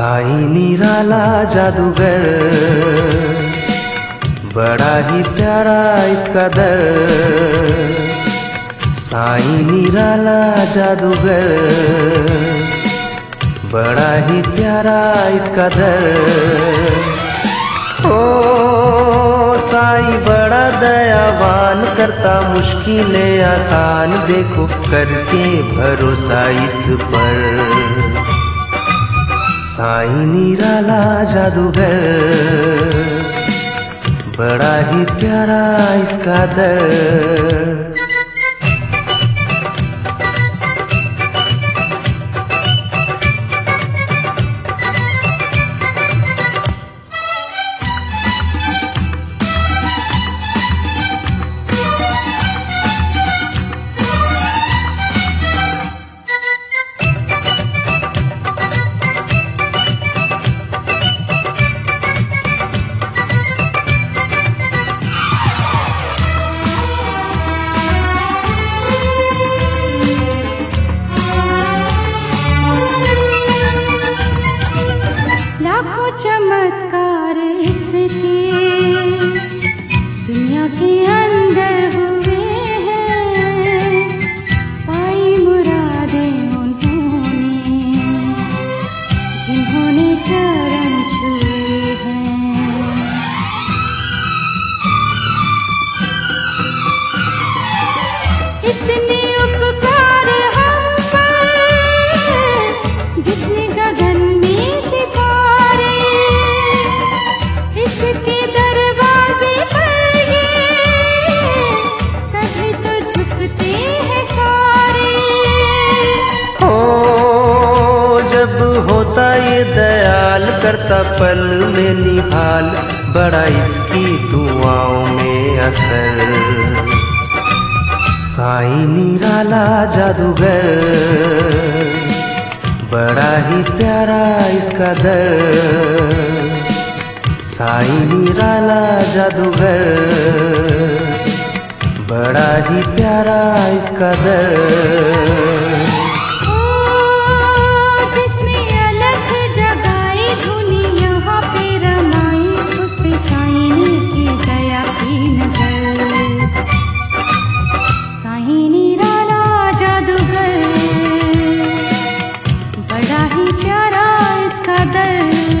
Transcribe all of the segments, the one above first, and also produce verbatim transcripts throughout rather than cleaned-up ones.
साईं निराला जादूगर, बड़ा ही प्यारा इसका दर। साईं निराला जादूगर, बड़ा ही प्यारा इसका दर। ओ साईं बड़ा दयावान, करता मुश्किलें आसान, देखो करके भरोसा इस पर। साईं निराला जादूगर, बड़ा ही प्यारा इसका दर। चमत्कार इसके दुनिया के अंदर हुए हैं, पाई मुरादें उन्होंने जिन्होंने चरण छुए हैं। इतने उपकार हम पर जितने गगन में सितारे, इसके दरवाजे पर ये कभी तो झुकते हैं सारे। हो जब होता ये दयाल, करता पल में निहाल, बड़ा इसकी दुआओं में असर। साईं निराला जादूगर, बड़ा ही प्यारा इसका दर। साईं निराला जादूगर, बड़ा ही प्यारा इसका दर। जिसने अलग जगाई धुनी यहाँ पे रमाई, उस पे साईं की दया की नजर। साईं निराला जादूगर, बड़ा ही प्यारा इसका दर।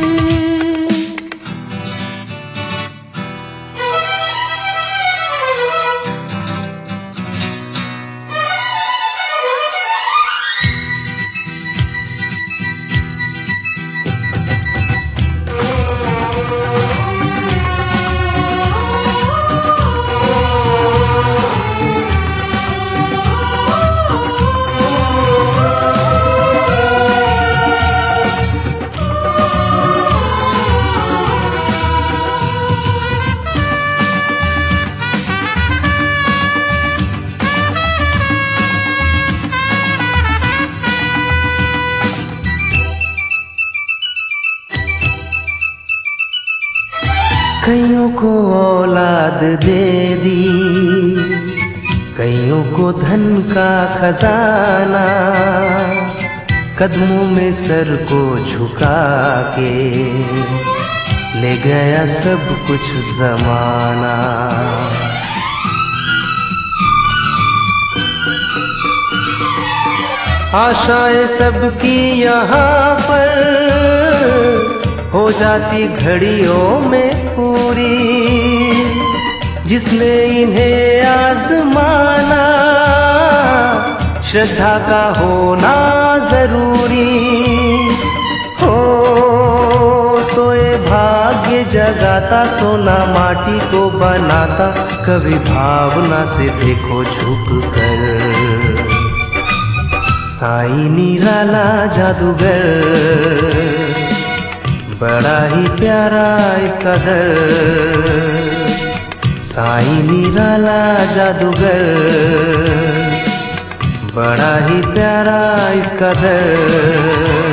कईयों को औलाद दे दी, कईयों को धन का खजाना, कदमों में सर को झुका के ले गया सब कुछ जमाना। आशाएं सबकी यहाँ पर हो जाती घड़ियों में पूरी, जिसने इन्हें आजमाना, श्रद्धा का होना जरूरी। हो सोए भाग्य जगाता, सोना माटी को बनाता, कभी भावना से देखो झुक कर। साईं निराला जादूगर, बड़ा ही प्यारा इसका दर। साईं निराला जादूगर, बड़ा ही प्यारा इसका दर।